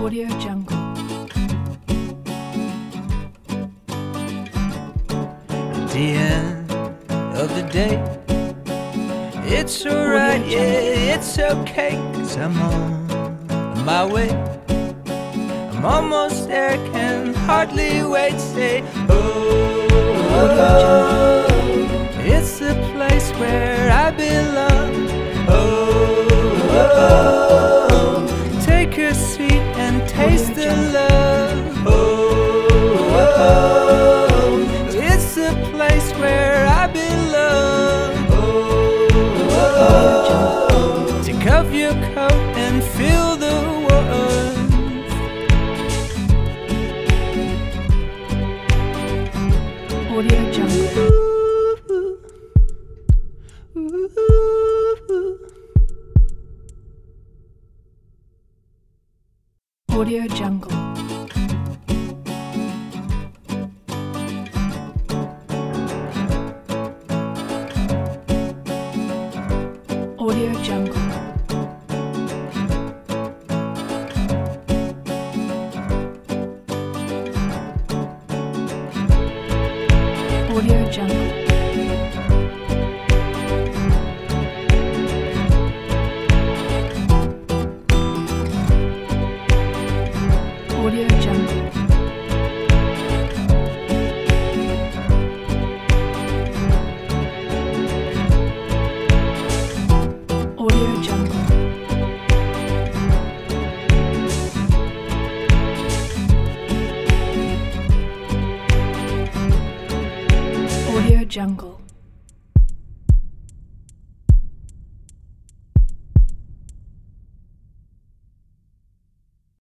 Audio Jungle. At the end of the day, it's alright, yeah, it's okay, 'cause I'm on my way. I'm almost there, can hardly wait, say, oh, it's the place where I belong. Oh, take a seat and taste the love. Oh, it's the place where I belong. Oh, take off your coat and feel the warmth. Audio Jungle. Audio Jungle. Audio Jungle. Audio Jungle. Audio Jungle. Audio Jungle. Audio Jungle.